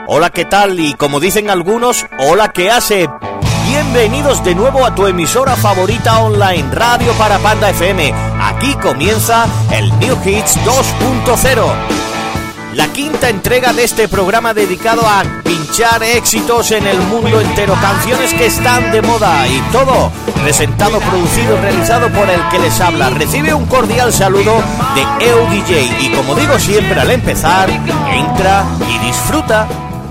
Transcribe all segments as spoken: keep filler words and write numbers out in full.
hola, ¿qué tal? Y como dicen algunos, hola, ¿qué hace? Bienvenidos de nuevo a tu emisora favorita online, Radio Parapanda F M. Aquí comienza el New Hits dos punto cero. La quinta entrega de este programa dedicado a pinchar éxitos en el mundo entero, canciones que están de moda y todo presentado, producido y realizado por el que les habla. Recibe un cordial saludo de E U D J y como digo siempre al empezar, entra y disfruta.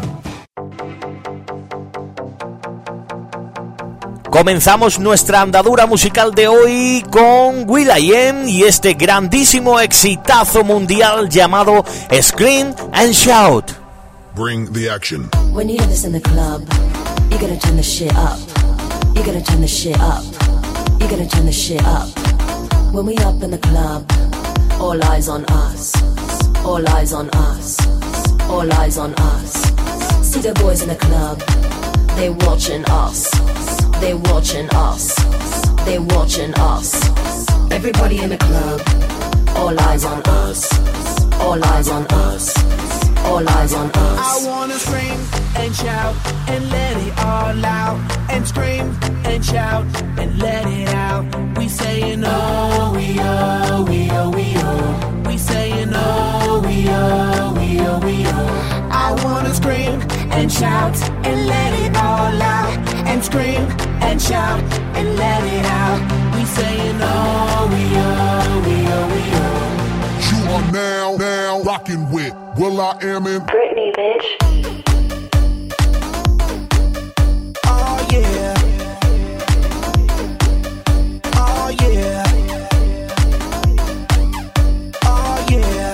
Comenzamos nuestra andadura musical de hoy con will.i.am y este grandísimo exitazo mundial llamado Scream and Shout. Bring the action. When you hear this in the club, you gotta turn the shit up. You gotta turn the shit up. You gotta turn the shit up. When we up in the club, all eyes on us. All eyes on us. All eyes on us. See the boys in the club, they watching us. They watching us, they watching us. Everybody in the club, all eyes on us. All eyes on us, all eyes on us. I wanna scream and shout and let it all out. And scream and shout and let it out. We saying oh, we oh, we oh, we oh. We saying oh, we oh, we oh, we oh. I wanna scream and shout and let it all out. And scream and shout and let it out. We saying oh, we oh, we oh, we oh. You are now, now rocking with will.i.am and Britney, bitch. Oh yeah. Oh yeah. Oh yeah.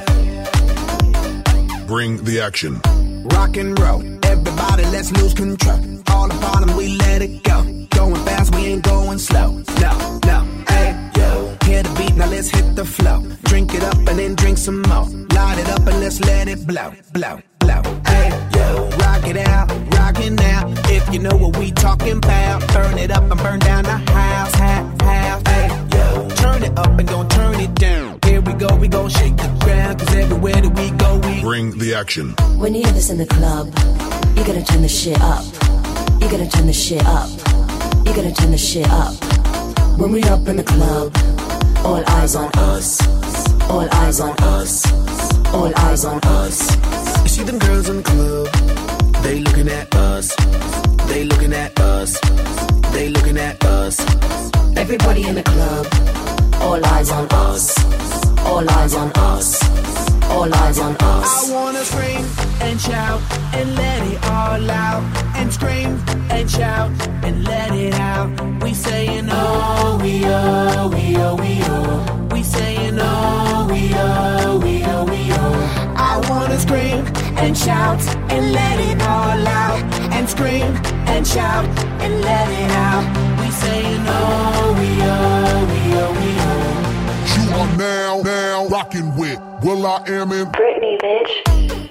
bring the action. Rock and roll, everybody let's lose control. All the bottom we let it go. Going fast, we ain't going slow. No, no, hey, yo. Hear the beat, now let's hit the flow. Drink it up and then drink some more. Light it up and let's let it blow, blow, blow. Hey, yo. Rock it out, rock it now. If you know what we talking about. Burn it up and burn down the house, house, house. Hey, yo. Turn it up and don't turn it down. Here we go, we gon' shake the ground. Cause everywhere that we go, we bring the action. When you hear this in the club, you gotta turn the shit up. You gotta turn the shit up. You gotta turn the shit up. When we up in the club, all eyes on us. All eyes on us. All eyes on us. You see them girls in the club, they looking at us. They looking at us. They looking at us. Everybody in the club, all eyes on us. All eyes on us. All eyes on us. I wanna scream and shout and let it all out. And scream and shout and let it out. We saying oh, we oh, we oh, we oh. We saying oh, we oh, we oh, we oh. I wanna scream and shout and let it all out. And scream and shout and let it out. We saying oh, we oh, we oh, we oh. You are now, now rocking with will.i.am and Britney, bitch.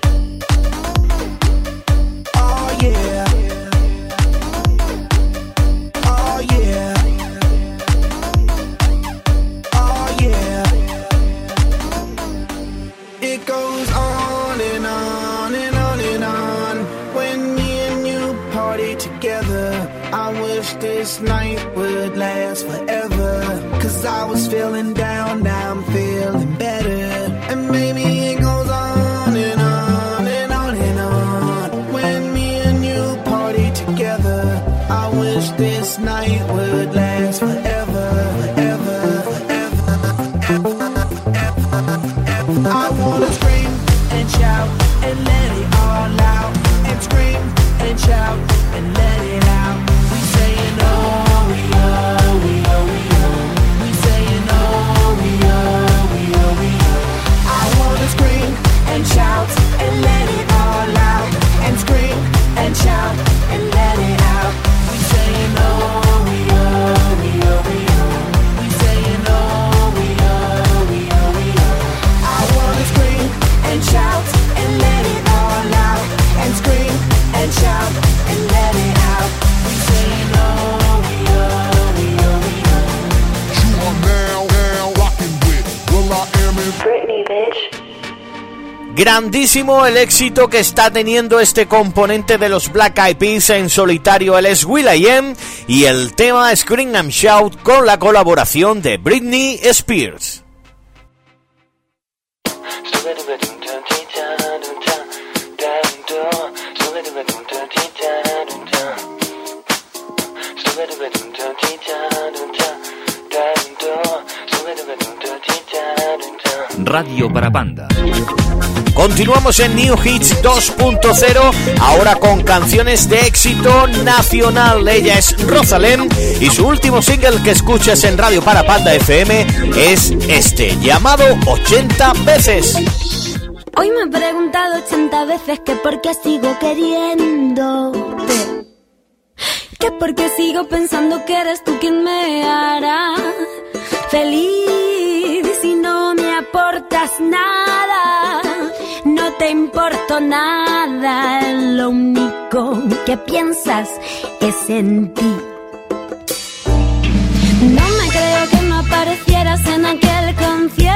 Oh yeah. Oh yeah. Oh yeah. It goes on and on and on and on. When me and you party together, I wish this night would last forever. Cause I was feeling down, now I'm feeling better. And maybe it goes on and on and on and on. When me and you party together, I wish this night would last forever, forever, forever, forever, forever. I wanna scream and shout and let it all out. And scream and shout and let it out. We saying oh, we oh, we oh, we oh. We saying oh, we oh, we oh, we oh. Grandísimo el éxito que está teniendo este componente de los Black Eyed Peas en solitario, él es will.i.am, y el tema Scream and Shout con la colaboración de Britney Spears. Radio Parapanda. Continuamos en New Hits dos punto cero, ahora con canciones de éxito nacional. Ella es Rosalén y su último single que escuchas en Radio Parapanda F M es este, llamado ochenta veces. Hoy me he preguntado ochenta veces que por qué sigo queriéndote, que por qué sigo pensando que eres tú quien me hará feliz si no me aportas nada. No te importo nada, lo único que piensas es en ti. No me creo que no aparecieras en aquel concierto.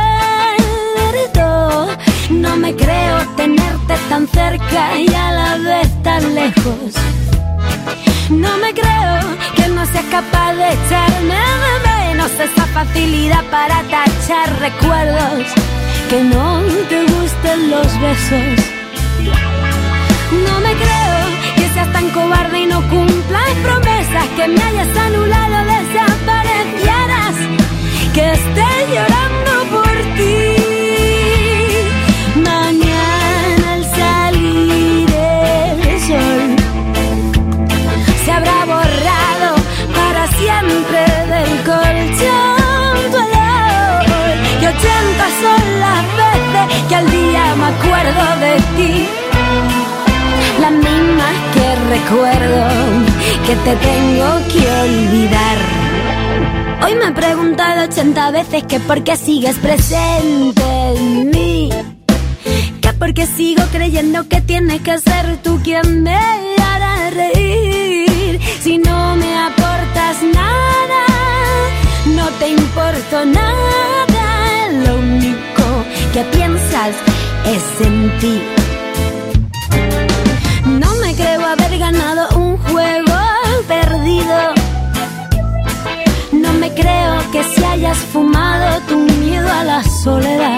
No me creo tenerte tan cerca y a la vez tan lejos. No me creo que no seas capaz de echarme de menos, esa facilidad para tachar recuerdos, que no te gusten los besos. No me creo que seas tan cobarde y no cumplas promesas, que me hayas anulado, desaparecieras, que esté llorando por ti. Mañana al salir el sol se habrá borrado para siempre del colchón tu olor, y ochenta son las veces que al día me acuerdo de ti, las mismas que recuerdo que te tengo que olvidar. Hoy me he preguntado ochenta veces que por qué sigues presente en mí, que por qué sigo creyendo que tienes que ser tú quien me hará reír si no me aportas nada. No te importo nada, lo único que piensas es en ti. No me creo haber ganado un juego perdido. No me creo que si hayas fumado tu miedo a la soledad.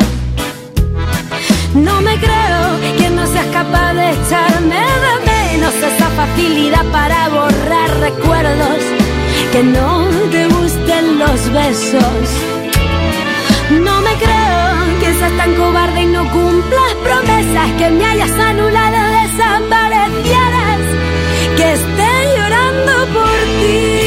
No me creo que no seas capaz de echarme de menos, esa facilidad para borrar recuerdos, que no te gusten los besos. No me creo que seas tan cobarde y no cumplas promesas, que me hayas anulado, desaparecieras, que esté llorando por ti.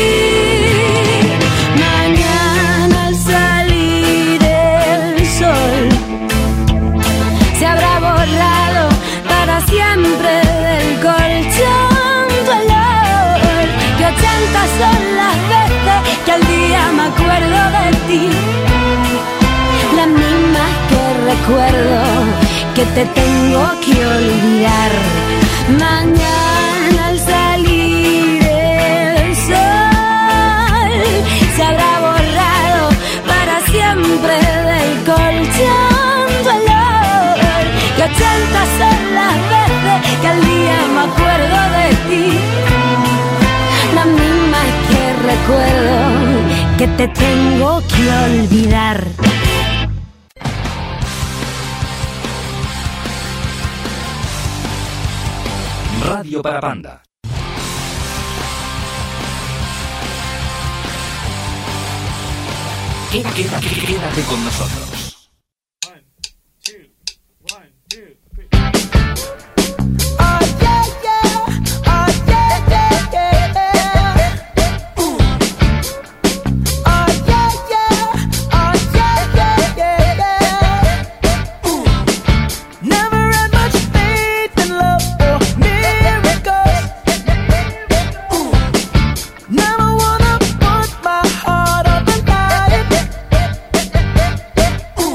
Mañana al salir el sol se habrá borrado para siempre del colchón tu olor, que ochenta son las veces que al día me acuerdo de ti, las mismas que recuerdo que te tengo que olvidar. Mañana al salir el sol se habrá borrado para siempre del colchón tu olor, que ochenta son las veces que al día me acuerdo de ti, las mismas que recuerdo que te tengo que olvidar. Radio Parapanda. Quédate, quédate con nosotros. One, two, one, two, three. Oh yeah, yeah. Oh yeah, yeah, yeah. Ooh. Oh yeah, yeah. Oh yeah, yeah, yeah. Ooh. Never had much faith in love or miracles. Ooh. Never wanna put my heart up and hide it. Ooh.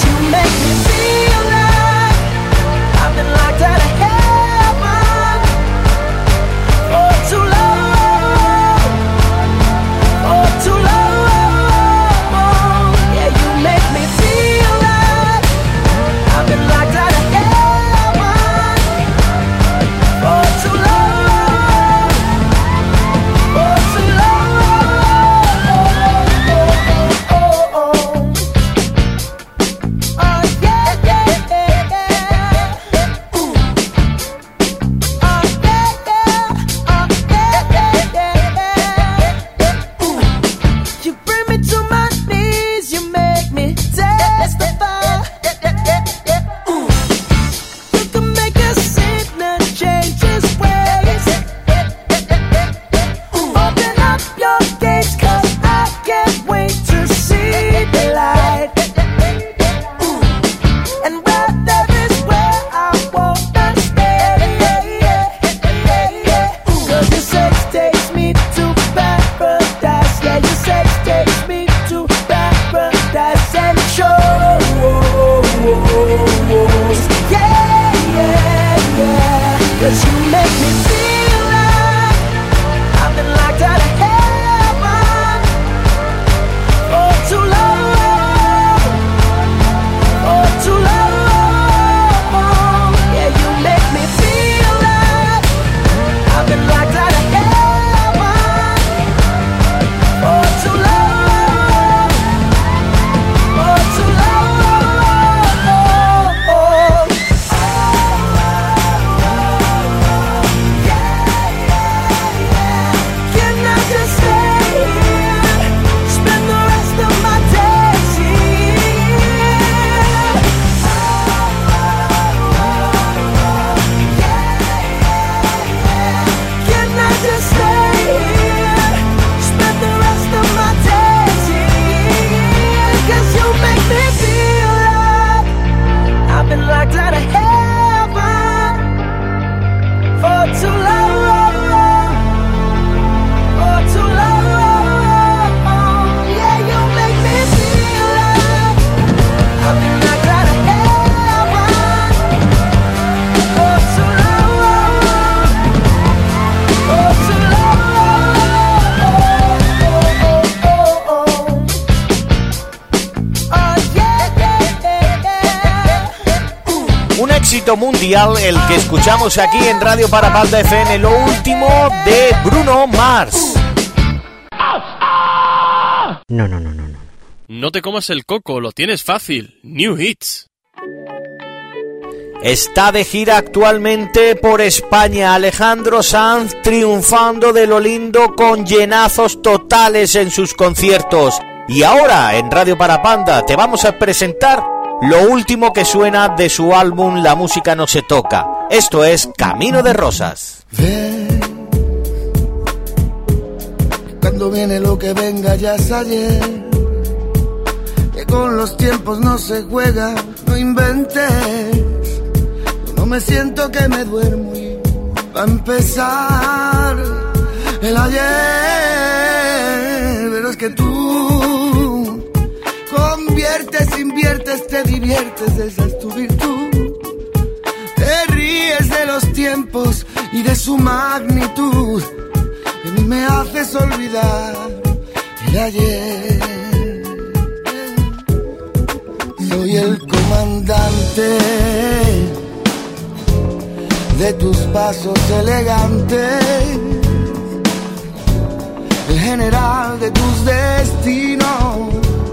Mundial el que escuchamos aquí en Radio Parapanda F M, lo último de Bruno Mars. No, no, no, no, no. No te comas el coco, lo tienes fácil. New Hits. Está de gira actualmente por España Alejandro Sanz, triunfando de lo lindo con llenazos totales en sus conciertos. Y ahora en Radio Parapanda te vamos a presentar lo último que suena de su álbum La música no se toca. Esto es Camino de Rosas. Ve, cuando viene lo que venga ya es ayer, que con los tiempos no se juega, no inventes. Yo no me siento que me duermo y va a empezar el ayer, pero es que tú conviertes, inviertes, te diviertes, esa es tu virtud. Te ríes de los tiempos y de su magnitud. De mí me haces olvidar el ayer. Soy el comandante de tus pasos elegantes, el general de tus destinos,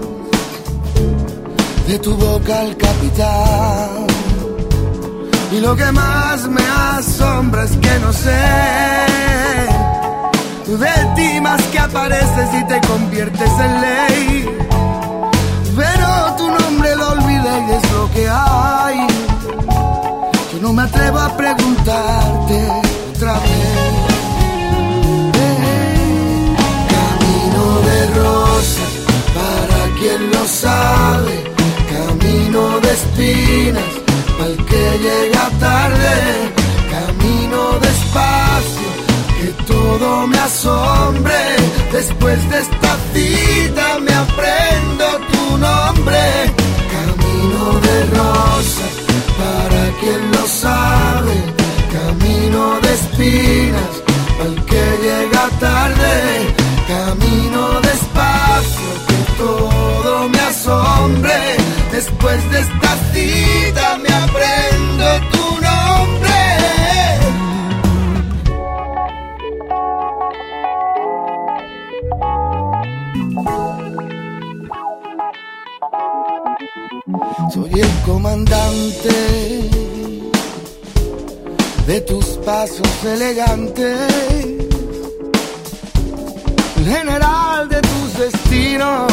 de tu boca al capitán. Y lo que más me asombra es que no sé de ti más que apareces y te conviertes en ley. Pero tu nombre lo olvidé y es lo que hay. Yo no me atrevo a preguntarte otra vez. Eh, camino de rosas, para quien lo sabe. Camino de espinas, pa'l que llega tarde. Camino despacio, que todo me asombre. Después de esta cita me aprendo tu nombre. Camino Después de esta cita me aprendo tu nombre. Soy el comandante de tus pasos elegantes, el general de tus destinos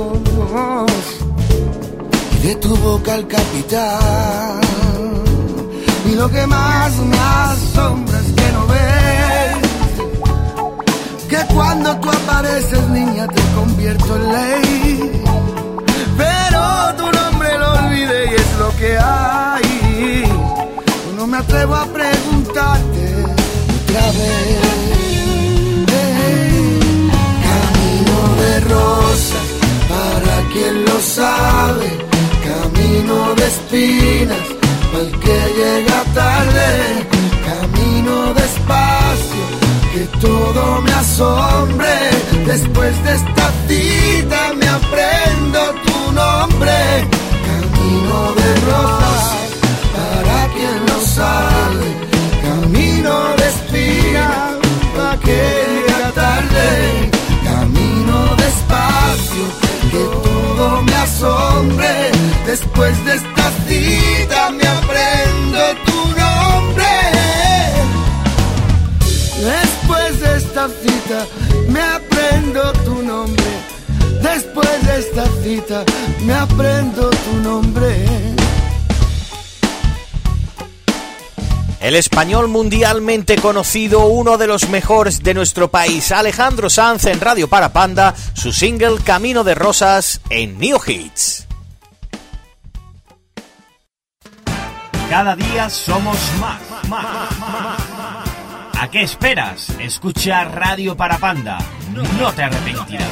y de tu boca el capitán. Y lo que más me asombra es que no ves que cuando tú apareces, niña, te convierto en ley. Pero tu nombre lo olvidé y es lo que hay. No me atrevo a preguntarte otra vez. Hey, camino de rosas, para quien lo sabe. Camino de espinas, para el que llega tarde. Camino despacio, que todo me asombre. Después de esta cita me aprendo tu nombre. Camino de rosas, para quien lo sabe. Camino de espinas, para que llega tarde. Camino despacio, que todo me asombre. Después de esta cita me aprendo tu nombre. Después de esta cita me aprendo tu nombre. Después de esta cita me aprendo tu nombre. El español mundialmente conocido, uno de los mejores de nuestro país, Alejandro Sanz, en Radio Parapanda, su single Camino de Rosas en New Hits. Cada día somos más, más, más, más. ¿A qué esperas? Escucha Radio Parapanda, no te arrepentirás.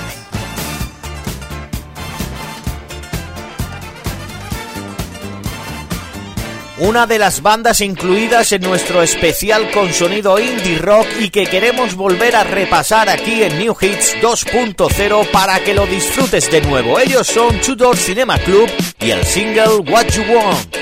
Una de las bandas incluidas en nuestro especial con sonido indie rock y que queremos volver a repasar aquí en New Hits dos punto cero para que lo disfrutes de nuevo. Ellos son Two Door Cinema Club y el single What You Want.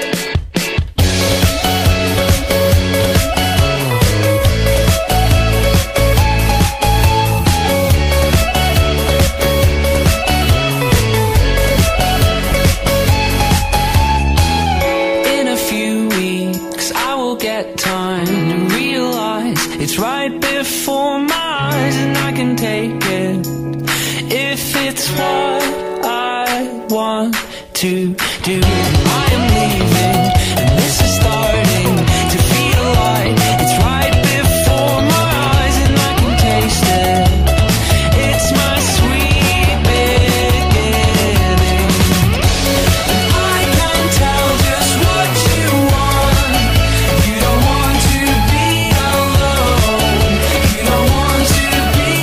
It's right before my eyes and I can take it if it's what I want to do. I am leaving and this is starting to feel like it's right before my eyes and I can taste it. It's my sweet beginning. I can tell just what you want. You don't want to be alone. You don't want to be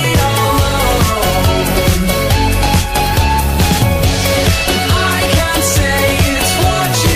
alone. I can't say it's what you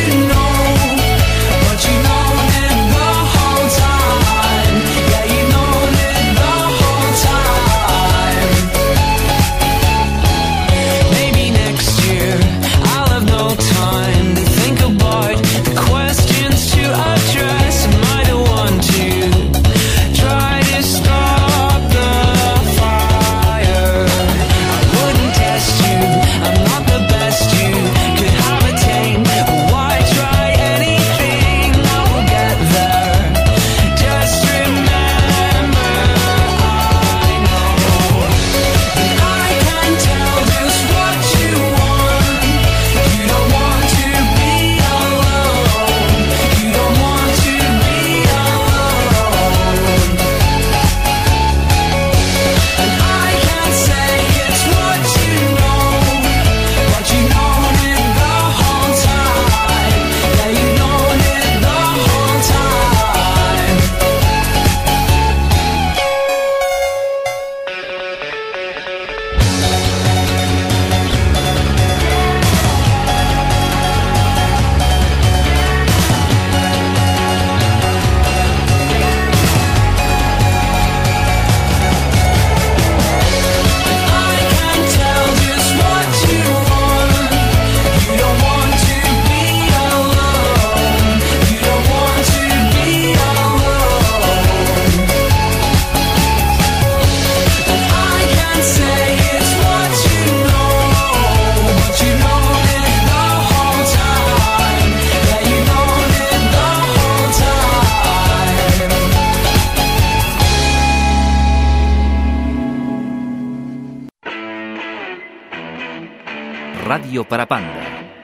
Radio Parapanda.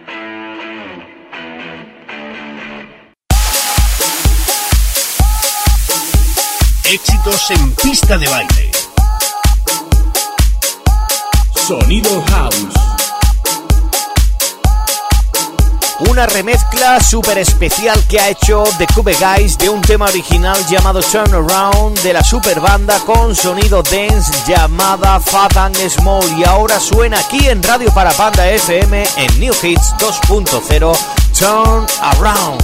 Éxitos en pista de baile. Sonido House. Una remezcla súper especial que ha hecho The Cube Guys de un tema original llamado Turn Around de la super banda con sonido dance llamada Fat and Small, y ahora suena aquí en Radio Parapanda F M en New Hits dos punto cero, Turn Around.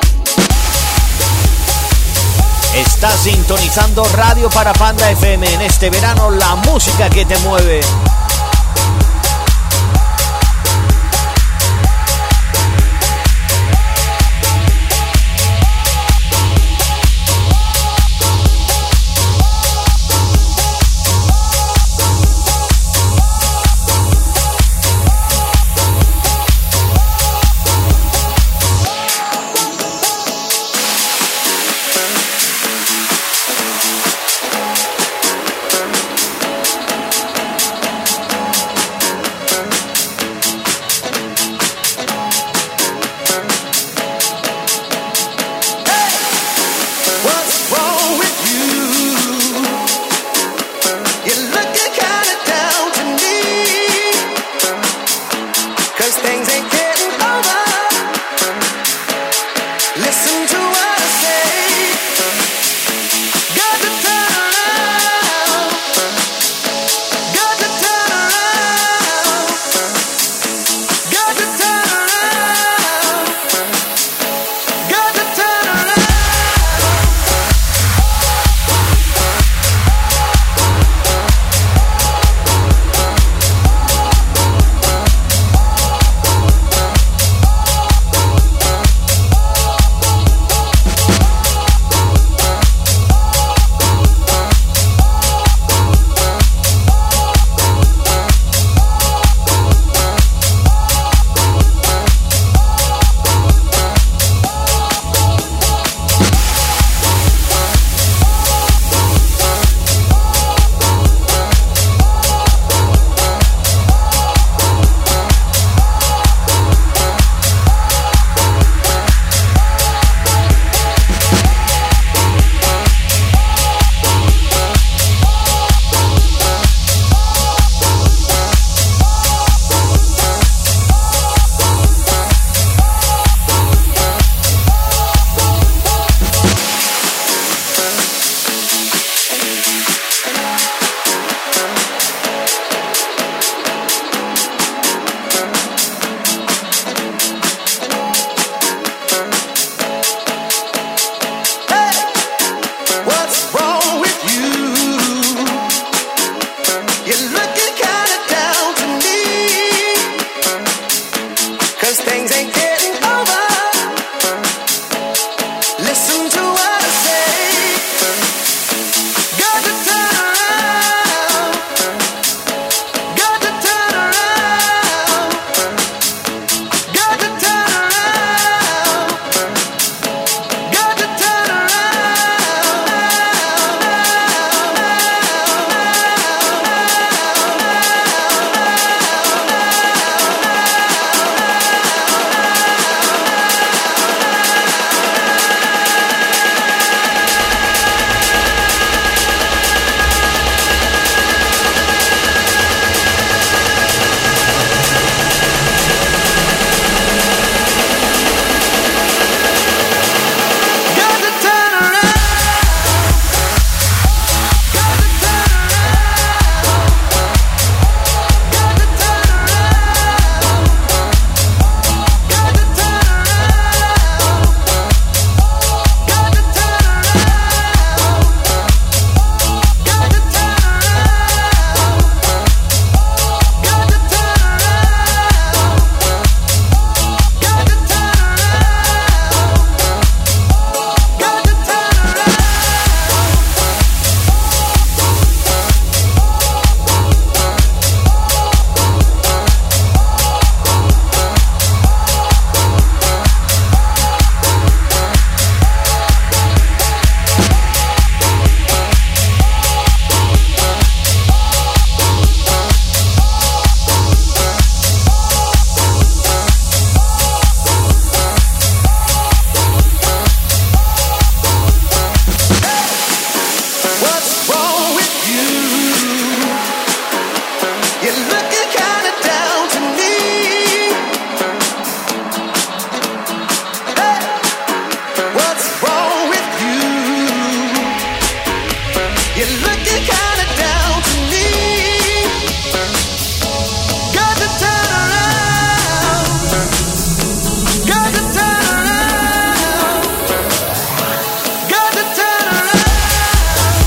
Estás sintonizando Radio Parapanda F M en este verano, la música que te mueve.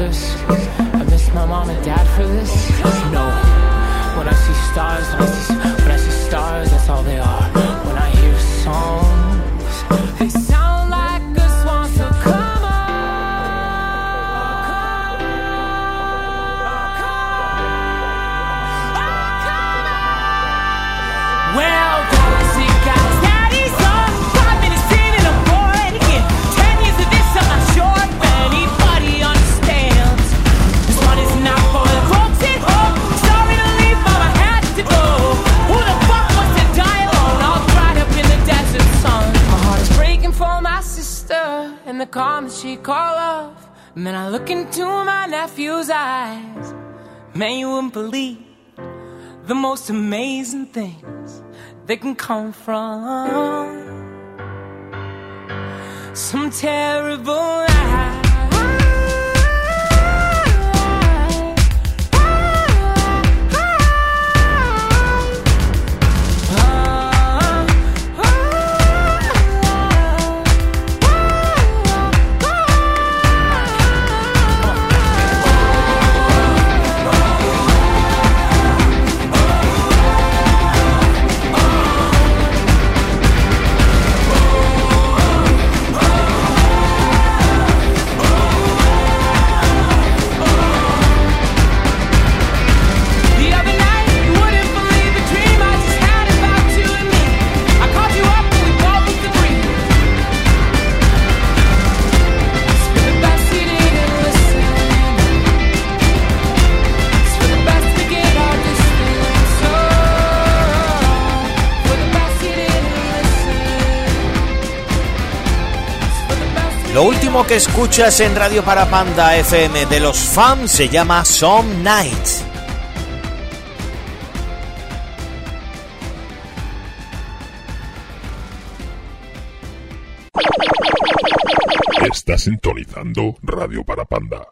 this? I miss my mom and dad for this? No. When I see stars, when I see, when I see stars, that's all they are. When I hear songs, they sound like a swan, so come on. Well, Dynasty guys, daddy's on. Five minutes in and I'm bored again. Ten years of this, I'm not sure if anybody understands. This one is not for the folks at home. Sorry to leave, but I had to go. Who the fuck wants to die alone? All dried up in the desert sun. My heart is breaking for my sister and the calm that she called love. And then I look into my nephew's eyes. Man, you wouldn't believe the most amazing things they can come from some terrible lie. Lo último que escuchas en Radio Parapanda F M de los fans se llama Some Nights. Estás sintonizando Radio Parapanda.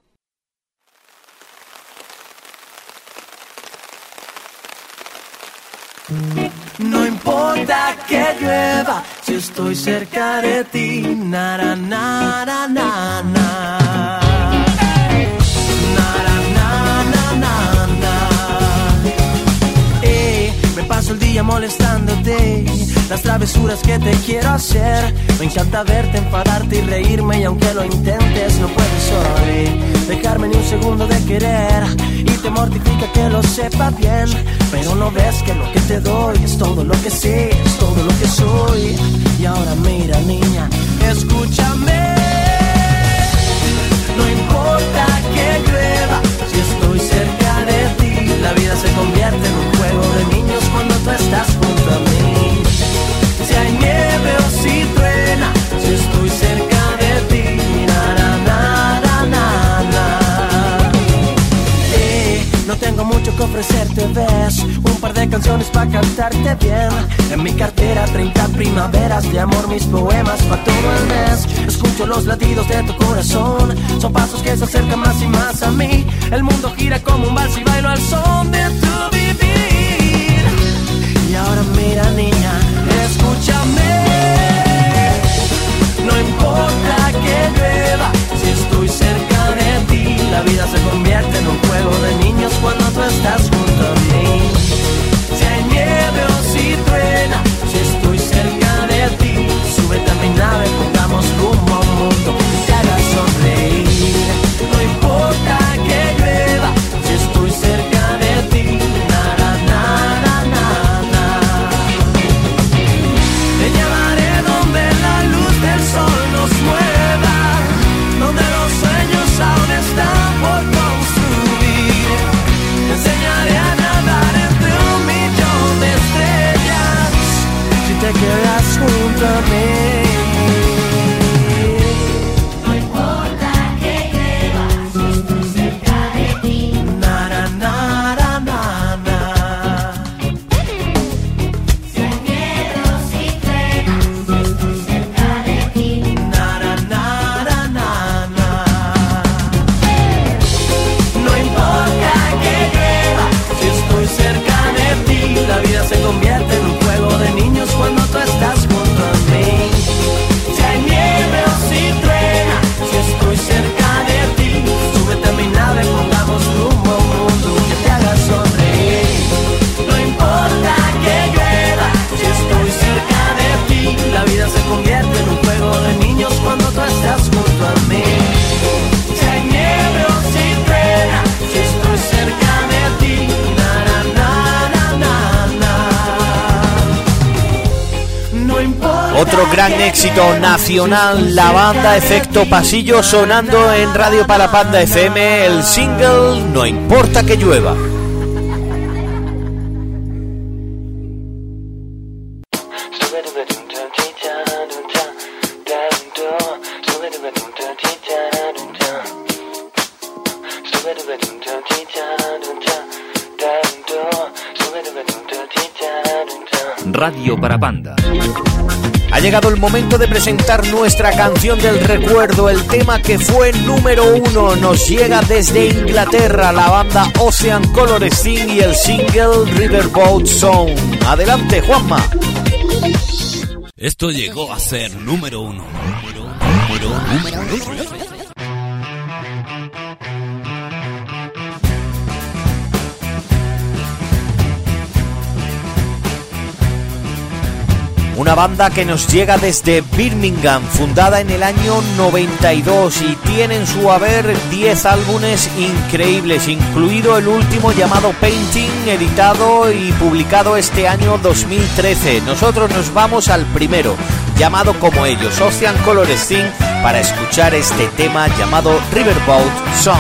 No importa que llueva, si estoy cerca de ti, na na na na na na. Na na na na na. Eh, me paso el día molestándote, las travesuras que te quiero hacer. Me encanta verte, enfadarte y reírme, y aunque lo intentes no puedes hoy dejarme ni un segundo de querer. Y te mortifica que lo sepa bien, pero no ves que lo que te doy es todo lo que sé, es todo lo que soy. Y ahora mira, niña, escúchame. No importa que llueva, si estoy cerca de ti, la vida se convierte en un juego de niños cuando tú estás junto a mí. Si hay nieve o si truena, si estoy cerca de ti, na na na na na na. Eh, no tengo mucho que ofrecerte, ves, un par de canciones pa' cantarte bien. En mi cartera treinta primaveras de amor, mis poemas pa' todo el mes. Escucho los latidos de tu corazón, son pasos que se acercan más y más a mí. El mundo gira como un vals y bailo al son de tu vivir. Y ahora mira, niña, escúchame. No importa que llueva, si estoy cerca de ti, la vida se convierte en un juego de niños cuando tú estás junto a mí. Si hay nieve o si truena, si estoy cerca de ti, súbete a mi nave, pongamos rumbo a un mundo que te haga sonreír. No importa que llueva, si estoy cerca de ti, na na na na na na. gran éxito nacional, la banda Efecto Pasillo, sonando en Radio Parapanda F M, el single No importa que llueva. Radio Parapanda. Ha llegado el momento de presentar nuestra canción del recuerdo, el tema que fue número uno. Nos llega desde Inglaterra la banda Ocean Color Sting y el single Riverboat Song. Adelante, Juanma. Esto llegó a ser número uno. Número, número, número, número. Una banda que nos llega desde Birmingham, fundada en el año noventa y dos, y tiene en su haber diez álbumes increíbles, incluido el último llamado Painting, editado y publicado este año dos mil trece. Nosotros nos vamos al primero, llamado como ellos, Ocean Color Sting, para escuchar este tema llamado Riverboat Song.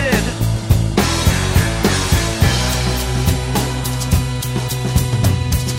You said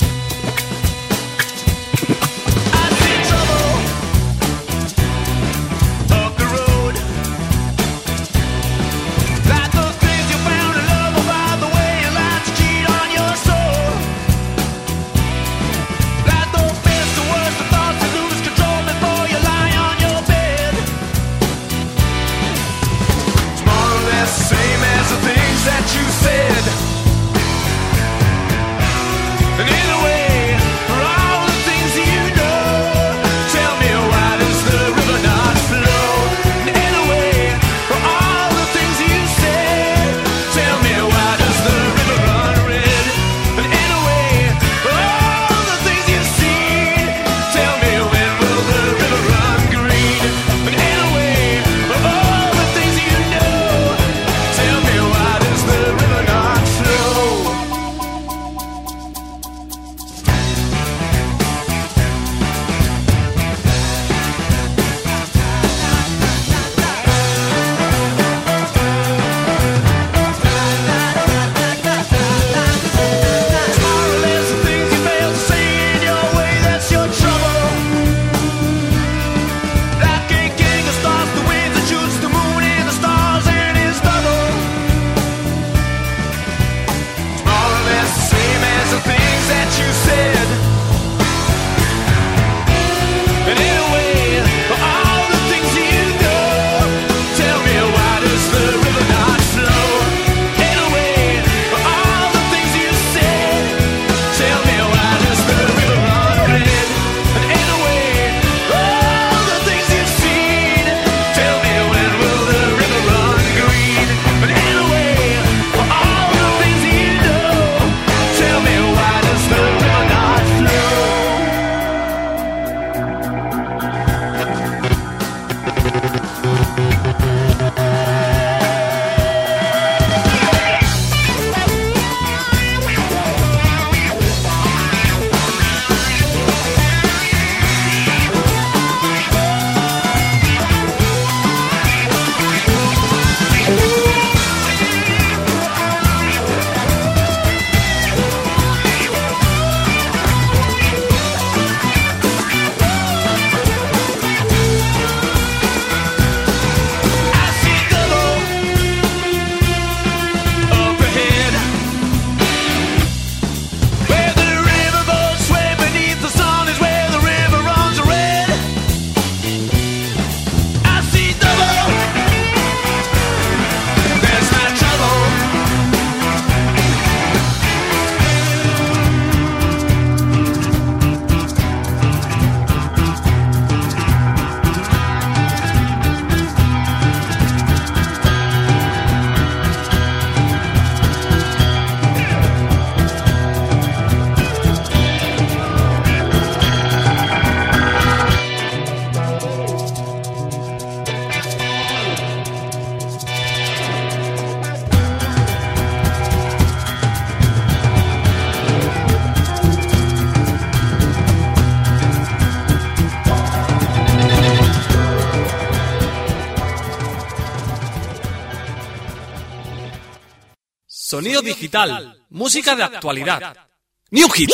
Sonido digital, música de actualidad. New Hits.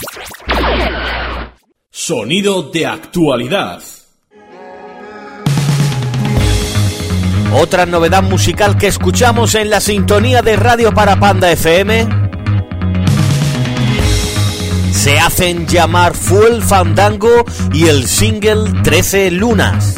Sonido de actualidad. Otra novedad musical que escuchamos en la sintonía de Radio para Panda F M. Se hacen llamar Fuel Fandango y el single trece lunas.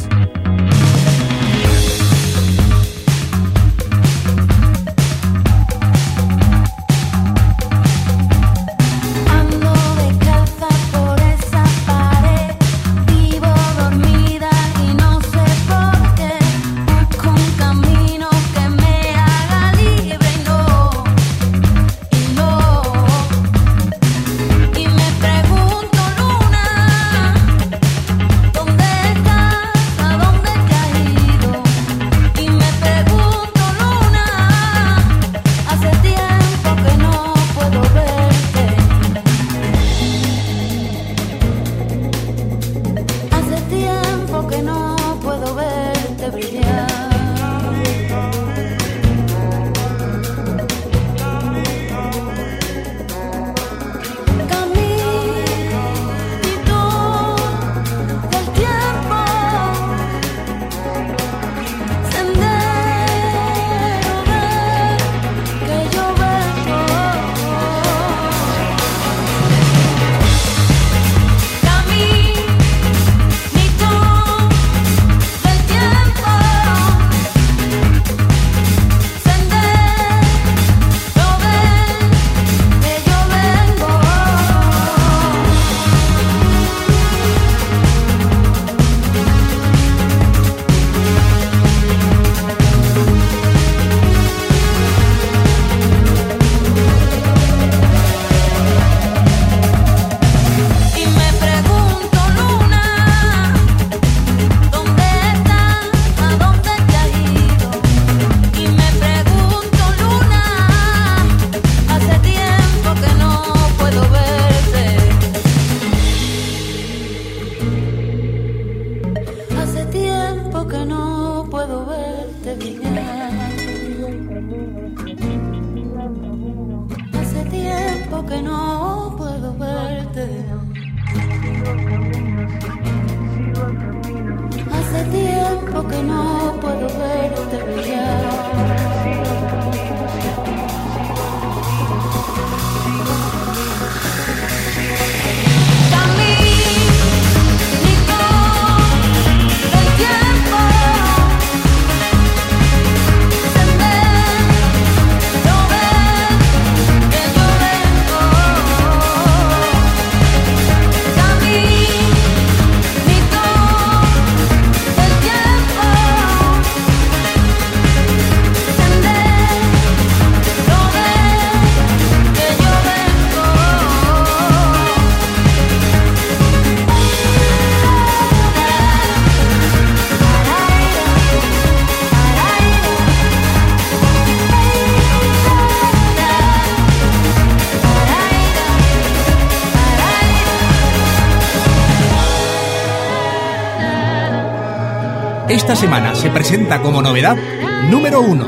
Esta semana se presenta como novedad número uno.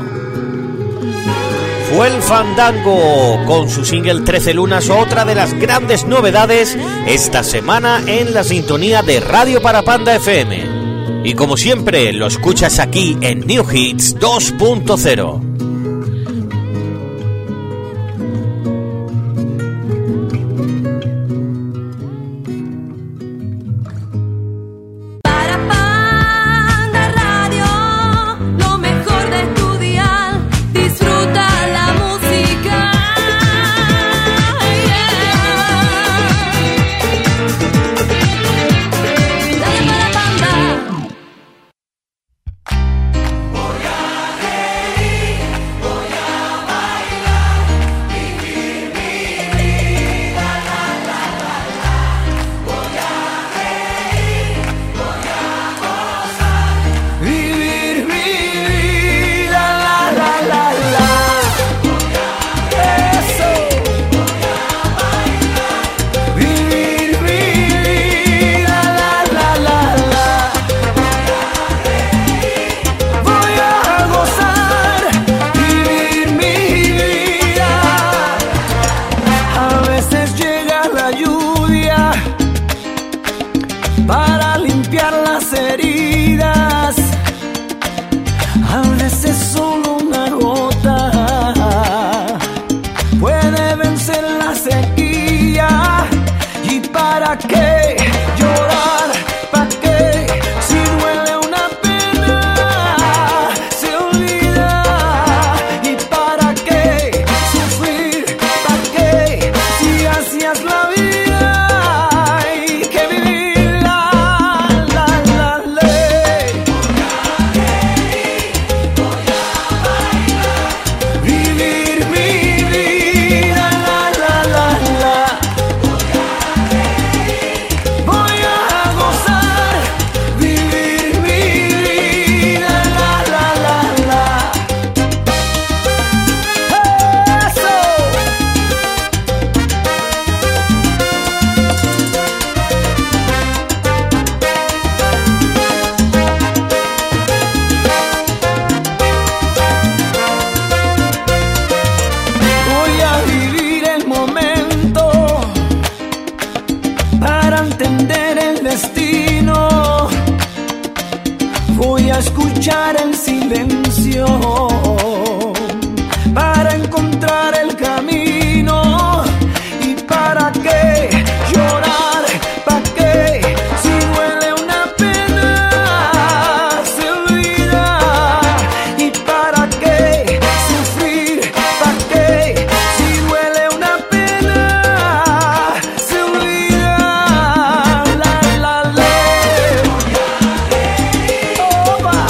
Fuel Fandango con su single trece lunas, otra de las grandes novedades esta semana en la sintonía de Radio para Panda F M. Y como siempre lo escuchas aquí en New Hits dos punto cero. Voy a reír. para qué llorar? ¿Para qué? Si duele una pena, se olvida. ¿Y para qué sufrir? ¿Para qué? Si hacías la vida, hay que vivirla, la, la, ley. Vivir mi vida, la, la, la, la. Voy a gozar, vivir mi vida, la, la, la, la. Eso. Voy a vivir el momento para entender el destino. Voy a escuchar el silencio para encontrar el camino. ¿Y para qué llorar? ¿Para qué? Si duele una pena, se olvida. ¿Y para qué sufrir? ¿Para qué? Si duele una pena, se olvida. La, la, ley. Opa.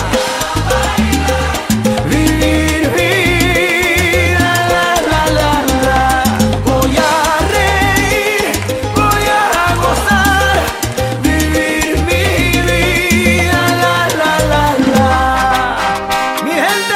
Vivir vida, la, la, la, la. Voy a reír, voy a gozar, vivir mi vida, la, la, la, la. Mi gente.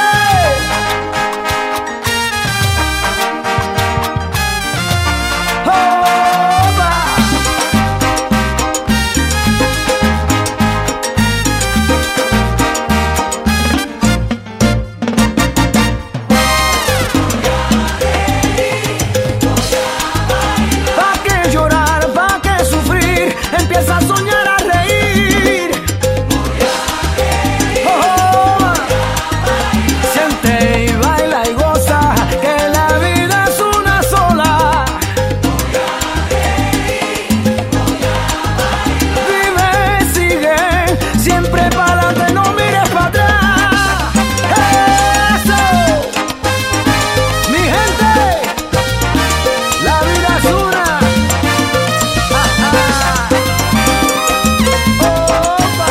¿Pa' qué llorar? ¿Pa' qué sufrir? Empieza a soñar, a reír. Oh, siente y baila y goza, que la vida es una sola. Vive, sigue, siempre para adelante, no mires para atrás. Eso, mi gente, la vida es una. Ah, ah. Opa.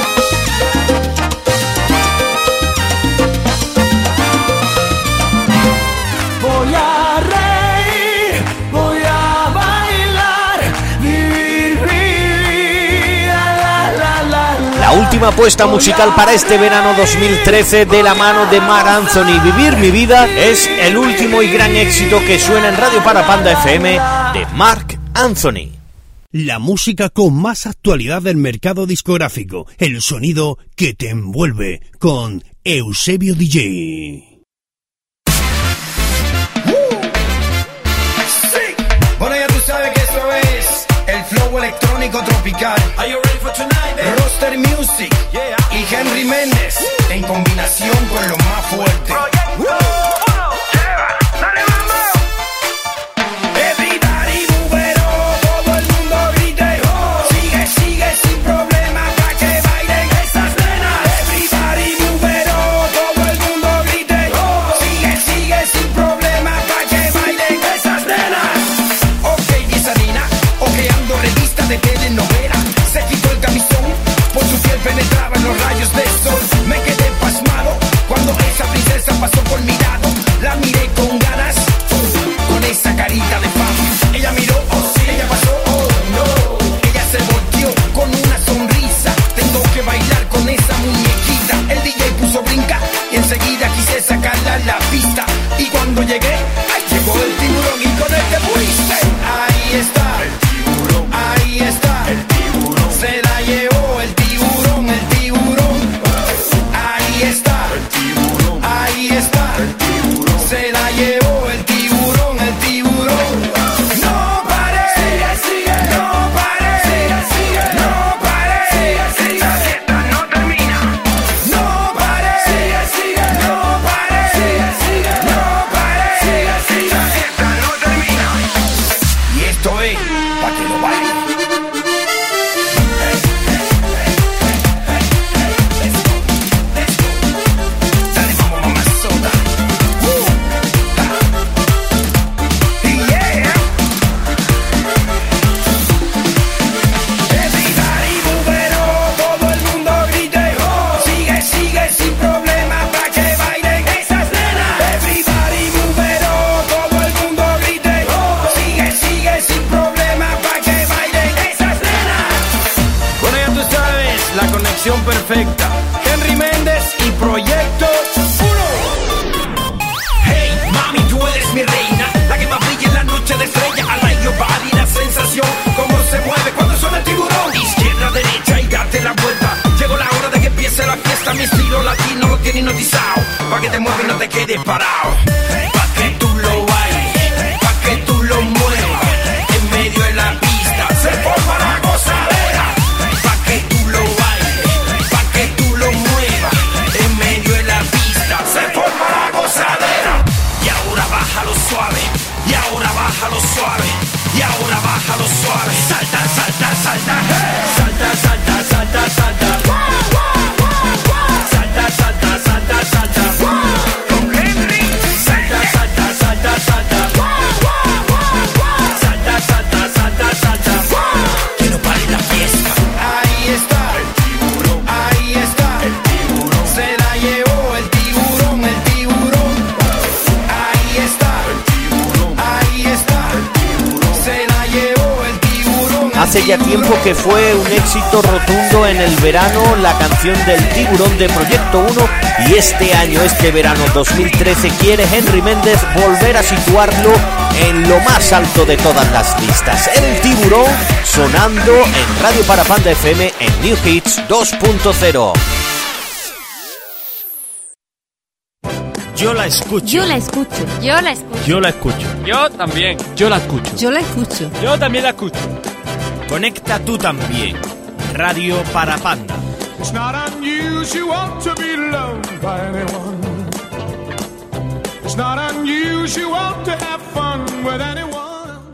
Voy a reír, voy a bailar, vivir mi vida, la, la, la, la. La última apuesta musical para este verano dos mil trece de la mano de Marc Anthony. Vivir mi vida es el último y gran éxito que suena en Radio Parapanda F M de Marc Anthony. La música con más actualidad del mercado discográfico, el sonido que te envuelve, con Eusebio D J. Sí. Bueno, ya tú sabes que esto es el flow electrónico tropical. Are you ready for tonight, man? Roster Music y Henry Méndez en combinación con lo más fuerte. Everybody move it on, todo el mundo grite, oh. Sigue, sigue sin problema pa' que bailen esas nenas. Everybody move it on, todo el mundo grite, oh. Sigue, sigue sin problema pa' que bailen esas nenas. Ok, esa nena, ojeando revista de telenovela, se quitó el camisón, por su piel penetraban los rayos del sol. Me quedé pasmado cuando esa princesa pasó por mi lado. parado. Pa' que tú lo bailes, pa' que tú lo muevas. En medio de la pista se forma la gozadera. Pa' que tú lo bailes, pa' que tú lo muevas. En medio de la pista se forma la gozadera. Y ahora bájalo suave, y ahora bájalo suave, y ahora bájalo suave. Salta, salta, salta, hey. Salta, salta, salta, salta. Salta, salta, salta, salta. Con Henry. Salta, salta, salta, salta. Salta, salta, salta, salta. Que no pare la fiesta. Ahí está el tiburón, ahí está el tiburón. Se la llevó el tiburón, el tiburón. Ahí está el tiburón, ahí está el tiburón. Se la llevó el tiburón. Hace ya tiempo que fue un éxito rotundo en el verano la canción del Tiburón de Proyecto uno, y este año, este verano dos mil trece, quiere Henry Méndez volver a situarlo en lo más alto de todas las listas. El Tiburón sonando en Radio Parapanda F M en New Hits dos punto cero. Yo la escucho. Yo la escucho. Yo la escucho. Yo la escucho. Yo también. Yo la escucho. Yo la escucho. Yo también la escucho. Conecta tú también. Radio Parapanda. It's not unusual to be loved by anyone. It's not unusual to have fun with anyone.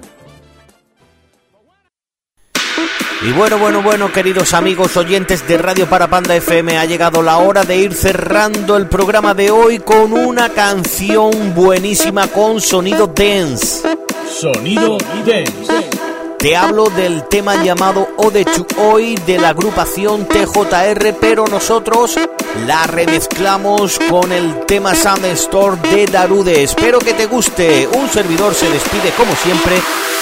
Y bueno, bueno, bueno, queridos amigos oyentes de Radio Parapanda F M, ha llegado la hora de ir cerrando el programa de hoy con una canción buenísima con sonido dance. Sonido y dance. Te hablo del tema llamado Ode to Hoy de la agrupación T J R, pero nosotros la remezclamos con el tema Sandstorm de Darude. Espero que te guste. Un servidor se despide como siempre,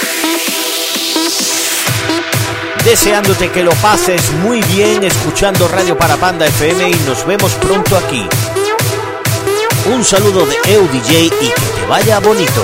deseándote que lo pases muy bien escuchando Radio Parapanda F M, y nos vemos pronto aquí. Un saludo de Eu D J y que te vaya bonito.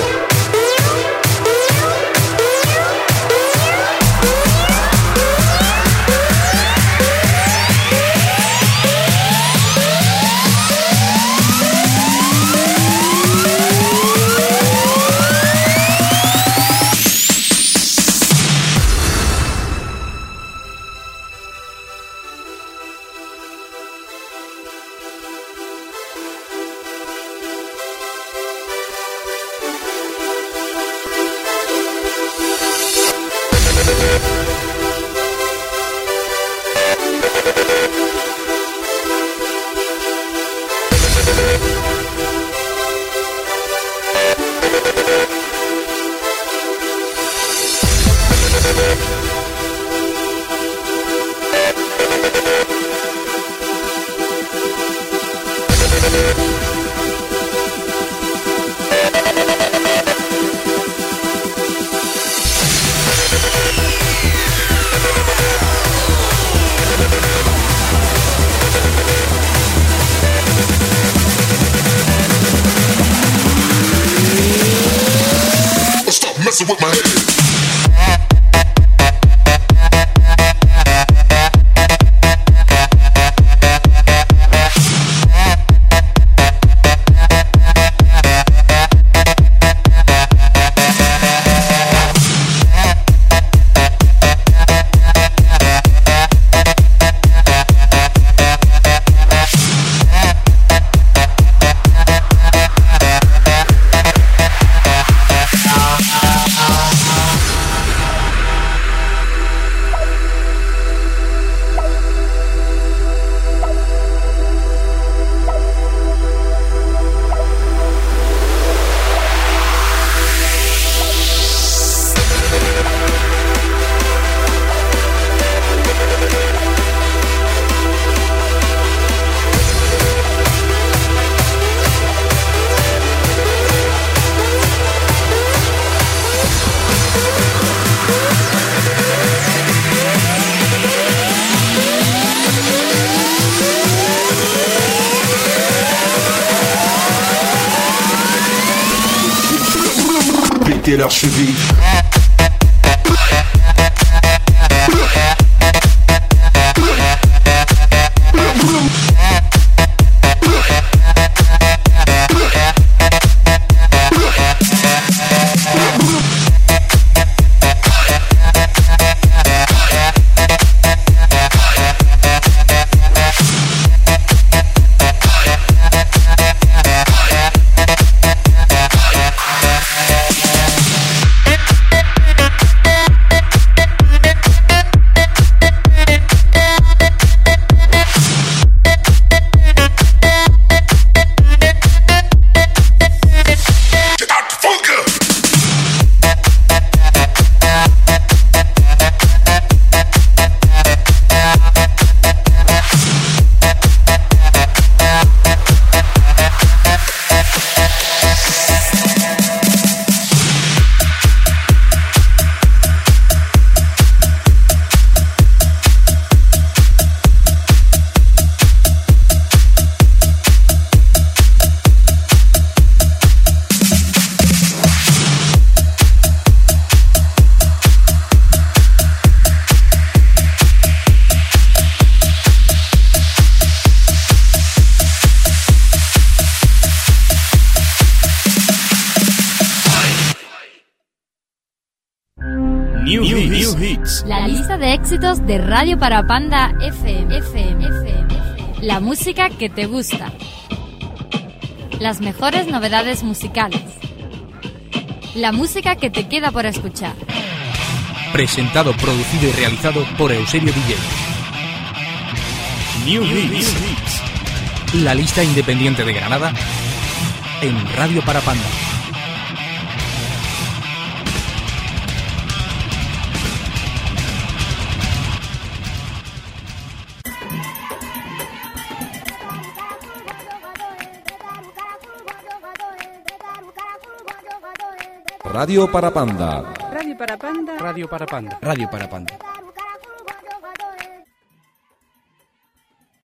With my head. Leurs chevilles. New, New, Hits. New Hits. La lista de éxitos de Radio Parapanda F M. F M, F M. La música que te gusta. Las mejores novedades musicales. La música que te queda por escuchar. Presentado, producido y realizado por Eusebio D J. New, New Hits. Hits. La lista independiente de Granada en Radio Parapanda. Radio Parapanda. Radio Parapanda. Radio Parapanda. Radio Parapanda.